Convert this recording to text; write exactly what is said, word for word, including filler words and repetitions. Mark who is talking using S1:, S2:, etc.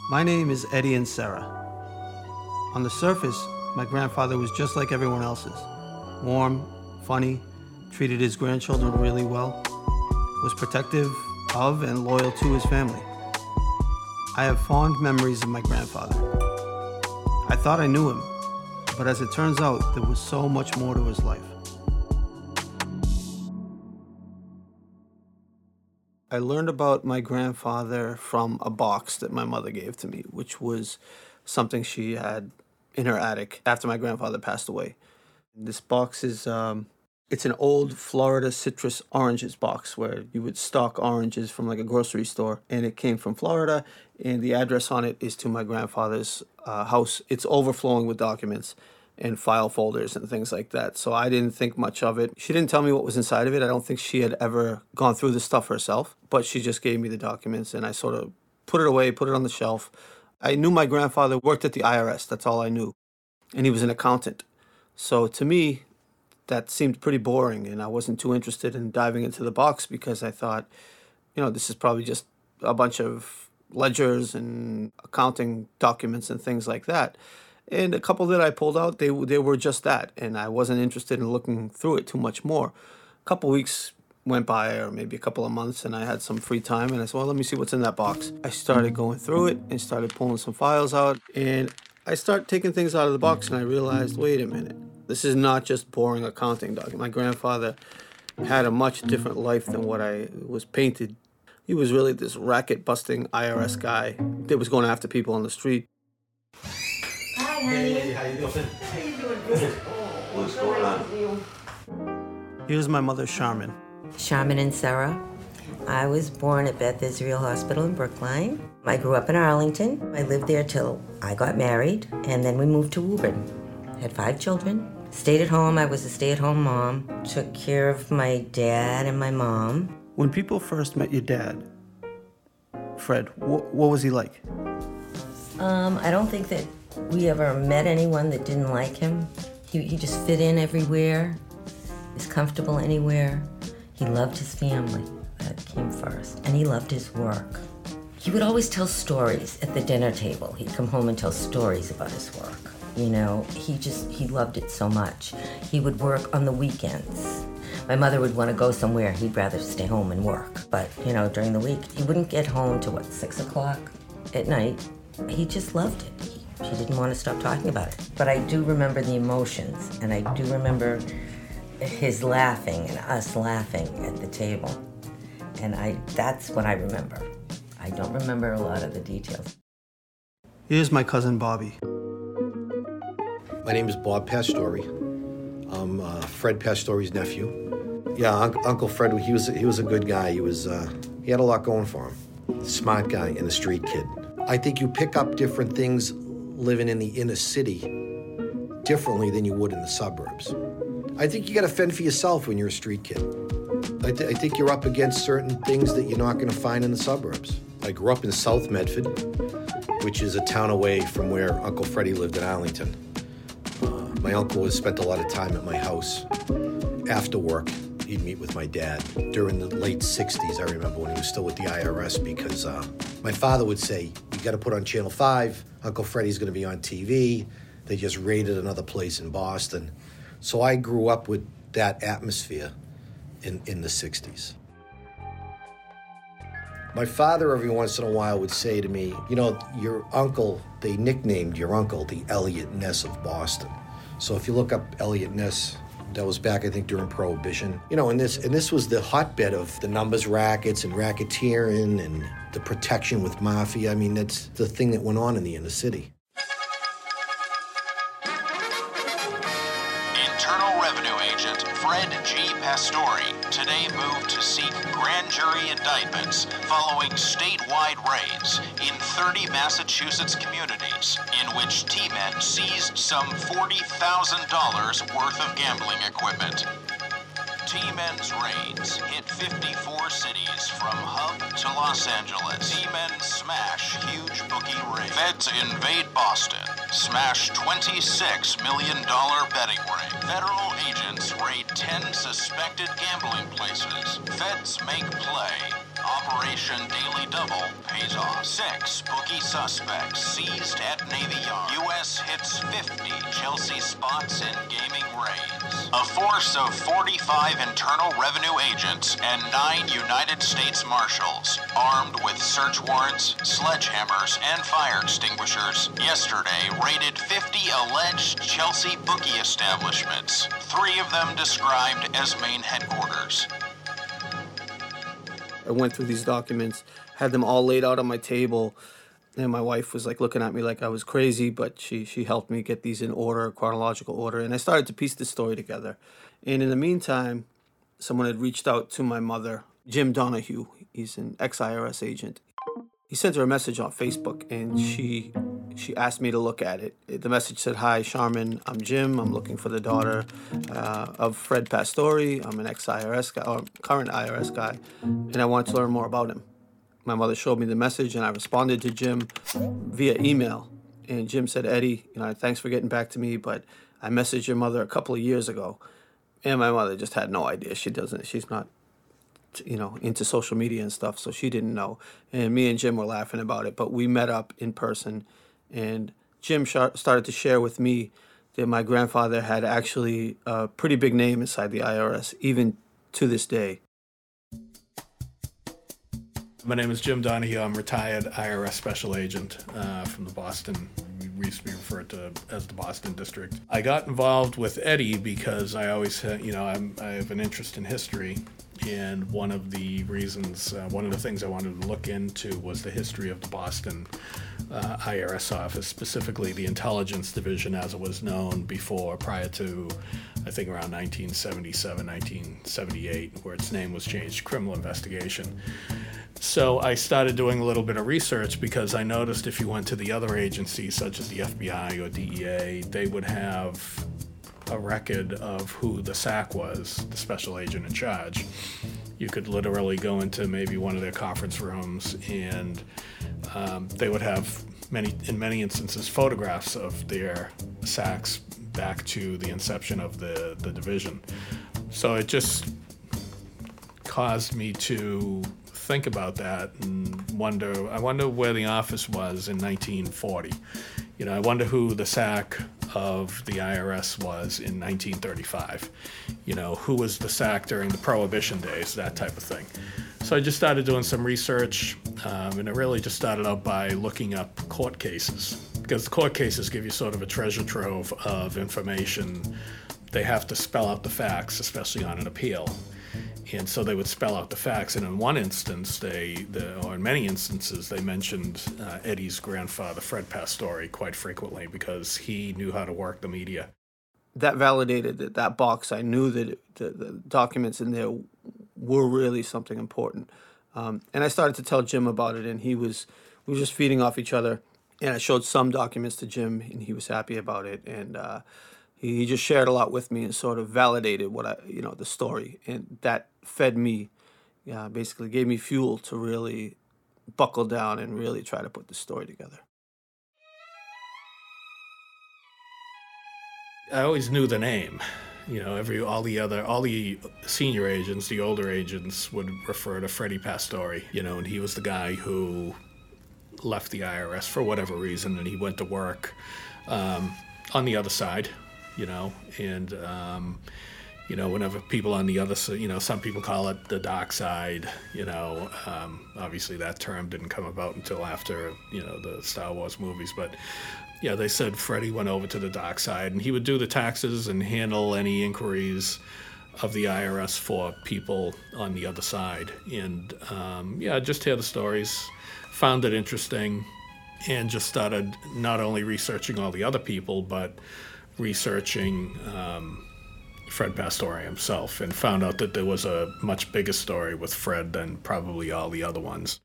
S1: My name is Eddie and Sarah. On the surface, my grandfather was just like everyone else's. Warm, funny, treated his grandchildren really well, was protective of and loyal to his family. I have fond memories of my grandfather. I thought I knew him, but as it turns out, there was so much more to his life. I learned about my grandfather from a box that my mother gave to me, which was something she had in her attic after my grandfather passed away. This box is, um, it's an old Florida citrus oranges box where you would stock oranges from like a grocery store. And it came from Florida, and the address on it is to my grandfather's uh, house. It's overflowing with documents and file folders and things like that. So I didn't think much of it. She didn't tell me what was inside of it. I don't think she had ever gone through the stuff herself, but she just gave me the documents and I sort of put it away, put it on the shelf. I knew my grandfather worked at the I R S. That's all I knew. And he was an accountant. So to me, that seemed pretty boring, and I wasn't too interested in diving into the box because I thought, you know, this is probably just a bunch of ledgers and accounting documents and things like that. And a couple that I pulled out, they they were just that, and I wasn't interested in looking through it too much more. A couple weeks went by, or maybe a couple of months, and I had some free time, and I said, well, let me see what's in that box. I started going through it and started pulling some files out, and I started taking things out of the box, and I realized, wait a minute, this is not just boring accounting document. My grandfather had a much different life than what I was painted. He was really this racket-busting I R S guy that was going after people on the street.
S2: Hi, honey.
S1: Hey, how you doing?
S2: How you doing? Good.
S1: What's going on? Here's my mother, Charmin.
S2: Charmin and Sarah. I was born at Beth Israel Hospital in Brookline. I grew up in Arlington. I lived there till I got married, and then we moved to Woburn. Had five children. Stayed at home. I was a stay-at-home mom. Took care of my dad and my mom.
S1: When people first met your dad, Fred, wh- what was he like?
S2: Um, I don't think that we ever met anyone that didn't like him. He, he just fit in everywhere. He's comfortable anywhere. He loved his family. That came first. And he loved his work. He would always tell stories at the dinner table. He'd come home and tell stories about his work. You know, he just, he loved it so much. He would work on the weekends. My mother would want to go somewhere. He'd rather stay home and work. But, you know, during the week, he wouldn't get home till, what, six o'clock at night. He just loved it. He, he didn't want to stop talking about it. But I do remember the emotions, and I do remember his laughing and us laughing at the table. And I, that's what I remember. I don't remember a lot of the details.
S1: Here's my cousin Bobby.
S3: My name is Bob Pastore. I'm uh, Fred Pastore's nephew. Yeah, Un- Uncle Fred, he was he was a good guy. He was uh, he had a lot going for him. Smart guy and a street kid. I think you pick up different things living in the inner city differently than you would in the suburbs. I think you got to fend for yourself when you're a street kid. I, th- I think you're up against certain things that you're not going to find in the suburbs. I grew up in South Medford, which is a town away from where Uncle Freddie lived in Arlington. Uh, my uncle has spent a lot of time at my house. After work, he'd meet with my dad. During the late sixties, I remember when he was still with the I R S, because uh, my father would say, you got to put on Channel five, Uncle Freddie's going to be on T V. They just raided another place in Boston. So I grew up with that atmosphere in, in the sixties. My father every once in a while would say to me, you know, your uncle, they nicknamed your uncle the Elliot Ness of Boston. So if you look up Elliot Ness, that was back, I think, during Prohibition. You know, and this and this was the hotbed of the numbers rackets and racketeering and the protection with mafia. I mean, that's the thing that went on in the inner city.
S4: Internal Revenue Agent Fred G. Pastore today moved to seek grand jury indictments following statewide raids in thirty Massachusetts communities in which T-Men seized some forty thousand dollars worth of gambling equipment. T-Men's raids hit fifty-four cities from Hub to Los Angeles. T-Men smash huge bookie ring. Feds invade Boston. Smash twenty-six million dollars betting ring. Federal agents raid ten suspected gambling places. Feds make play. Operation Daily Double pays off. Six bookie suspects seized at Navy Yard. U S hits fifty Chelsea spots in gaming raids. A force of forty-five Internal Revenue agents and nine United States Marshals, armed with search warrants, sledgehammers, and fire extinguishers, yesterday raided fifty alleged Chelsea bookie establishments, three of them described as main headquarters.
S1: I went through these documents, had them all laid out on my table, and my wife was like looking at me like I was crazy, but she, she helped me get these in order, chronological order, and I started to piece the story together. And in the meantime, someone had reached out to my mother, Jim Donahue. He's an ex-I R S agent. He sent her a message on Facebook, and she she asked me to look at it. The message said, "Hi, Charmin, I'm Jim. I'm looking for the daughter uh, of Fred Pastore. I'm an ex-I R S guy, or current I R S guy, and I want to learn more about him." My mother showed me the message, and I responded to Jim via email. And Jim said, "Eddie, you know, thanks for getting back to me, but I messaged your mother a couple of years ago." And my mother just had no idea. She doesn't, she's not, you know, into social media and stuff, so she didn't know. And me and Jim were laughing about it, but we met up in person, and Jim sh- started to share with me that my grandfather had actually a pretty big name inside the I R S, even to this day.
S5: My name is Jim Donahue. I'm retired I R S special agent uh, from the Boston, we used to be referred to as the Boston District. I got involved with Eddie because I always, had, you know, I'm, I have an interest in history. And one of the reasons, uh, one of the things I wanted to look into was the history of the Boston uh, I R S office, specifically the intelligence division as it was known before, prior to, I think, around nineteen seventy-seven, nineteen seventy-eight, where its name was changed to Criminal Investigation. So I started doing a little bit of research because I noticed if you went to the other agencies, such as the F B I or D E A, they would have a record of who the S A C was, the special agent in charge. You could literally go into maybe one of their conference rooms, and um, they would have many, in many instances, photographs of their S A Cs back to the inception of the, the division. So it just caused me to think about that and wonder, I wonder where the office was in nineteen forty. You know, I wonder who the S A C of the I R S was in nineteen thirty-five. You know, who was the S A C during the Prohibition days, that type of thing. So I just started doing some research, um, and it really just started out by looking up court cases, because the court cases give you sort of a treasure trove of information. They have to spell out the facts, especially on an appeal. And so they would spell out the facts, and in one instance, they, the, or in many instances, they mentioned uh, Eddie's grandfather, Fred Pastore, quite frequently because he knew how to work the media.
S1: That validated that that box. I knew that it, the, the documents in there were really something important. Um, and I started to tell Jim about it, and he was, we were just feeding off each other. And I showed some documents to Jim, and he was happy about it. And uh, he, he just shared a lot with me and sort of validated what I, you know, the story. And that fed me, uh, basically gave me fuel to really buckle down and really try to put the story together.
S5: I always knew the name. You know, every all the other, all the senior agents, the older agents would refer to Freddie Pastore, you know, and he was the guy who left the I R S for whatever reason, and he went to work um, on the other side, you know, and, um, you know, whenever people on the other side, you know, some people call it the dark side, you know, um, obviously that term didn't come about until after, you know, the Star Wars movies, but yeah, they said Freddie went over to the dark side, and he would do the taxes and handle any inquiries of the I R S for people on the other side. And um, yeah, just hear the stories, found it interesting, and just started not only researching all the other people, but researching um, Fred Pastore himself, and found out that there was a much bigger story with Fred than probably all the other ones.